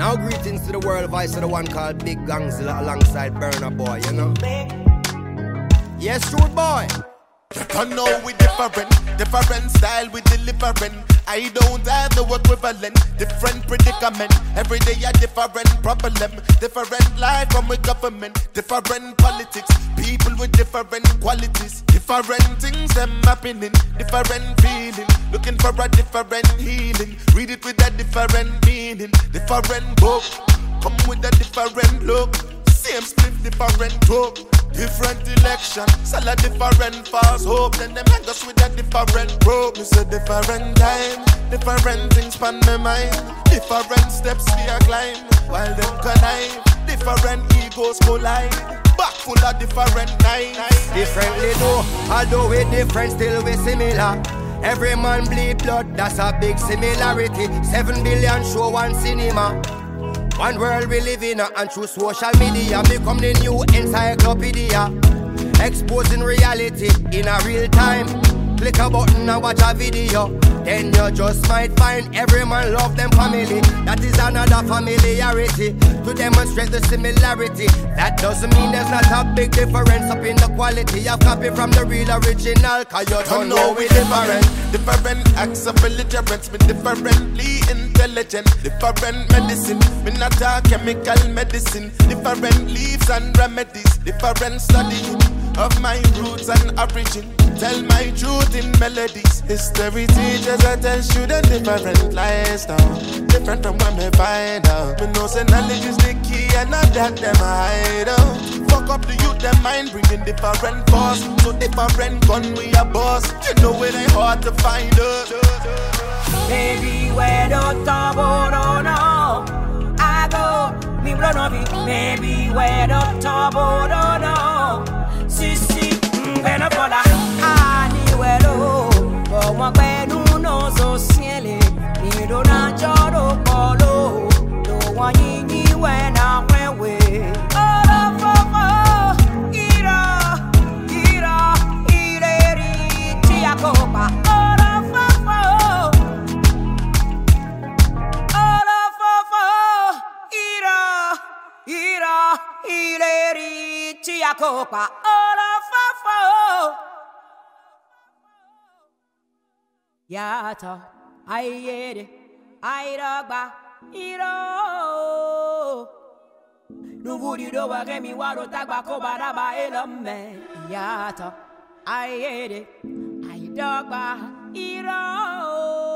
Now greetings to the world, voice of the one called Big Gangzilla alongside Burna Boy, you know. Yes, rude boy. I know we different style we delivering. I don't have no equivalent, different predicament. Every day a different problem, different life from a government, different politics, people with different qualities, different things them happening, different feeling, looking for a different healing. Read it with a different meaning, different book, come with a different look. Same split, different hope. Different election, sell a different false hope. Then them hang us with a different rope. It's a different time, different things pan my mind. Different steps we a climb, while them connive. Different egos collide, back full of different knives. Differently though, although we different, still we similar. Every man bleed blood, that's a big similarity. 7 billion show one cinema. One world we live in, and through social media become the new encyclopedia. Exposing reality in a real time. Click a button and watch a video, then you just might find every man love them family. That is another familiarity to demonstrate the similarity. That doesn't mean there's not a big difference up in the quality of copy from the real original. Cause you don't know we different. Different acts of belligerence, me differently intelligent. Different medicine, me not a chemical medicine. Different leaves and remedies, different studying of my roots and origin. Tell my truth in melodies. History teachers I tell students different lifestyle, different from when me find out. Me know say knowledge is the key and not that them hide out. Fuck up the youth, them mind bringing different force. So different gun we a boss. You know it ain't hard to find us. Baby, where the trouble don't know I go, me run of it. Baby, where the trouble don't know. Sissy, when I follow anywhere low, but one way no so silly. Me don't know polo, don't want you when I went away. Copa, Yata, I ate I ragba, iro. No would you do a game, waro tagba, baraba, elome. Yata, I ate I dogba, iro.